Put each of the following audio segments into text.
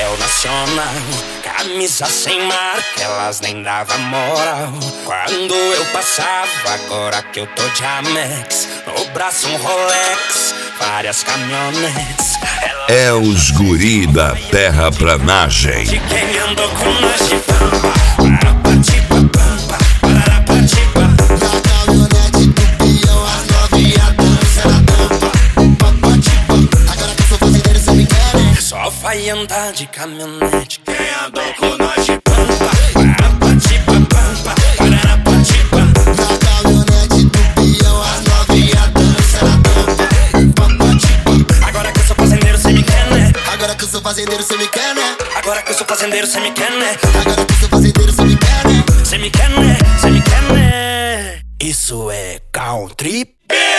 nível nacional. Camisa sem marca, elas nem davam moral. Quando eu passava, agora que eu tô de Amex, no braço um Rolex, várias caminhonetes. É os guri da terraplanagem. De quem andou com nós de pampa, parapatipa, pampa, parapatipa. Na caminhonete do peão, as novinha dança na tampa. Papatipa, agora que eu sou fazendeiro, cê me quer, né? Só vai andar de caminhonete quem andou com nós de pampa, parapatipa, pampa, parapatipa. Na caminhonete do peão, as novinha dança na tampa. Papatipa, Agora que eu sou fazendeiro, cê me quer, né? agora que eu sou fazendeiro, cê me quer, né? Agora que eu sou fazendeiro, cê me quer, né? Agora que eu sou fazendeiro, cê me quer, né? Cê me quer, né? Cê me quer, né? Isso é country.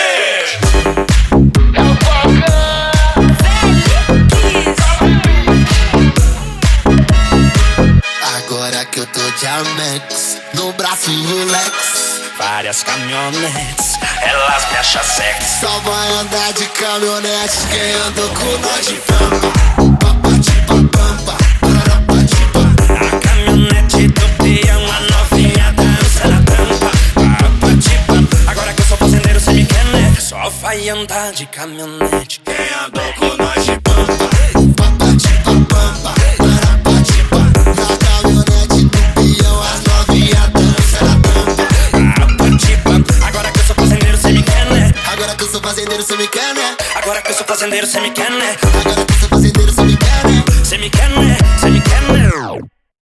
Agora que eu tô de Amex, no braço Rolex, Várias caminhonetes, elas me acham sexy. só vai andar de caminhonete quem andou com nós de pampa. Papatipa, pampa, parapatipa. A caminhonete do peão, a novinha dança na tampa. Papatipa. Agora que eu sou fazendeiro, cê me quer, né? Só vai andar de caminhonete quem andou com nós de pampa. Papatipa, pampa, parapatipa. Na caminhonete do peão, as novinha dança na tampa. Papatipa. Agora que eu sou fazendeiro, cê me quer, né? Agora que eu sou fazendeiro, cê me quer, né? Agora que eu sou fazendeiro, cê me quer, né? Agora que eu sou fazendeiro, cê me quer, né? Cê me quer, né?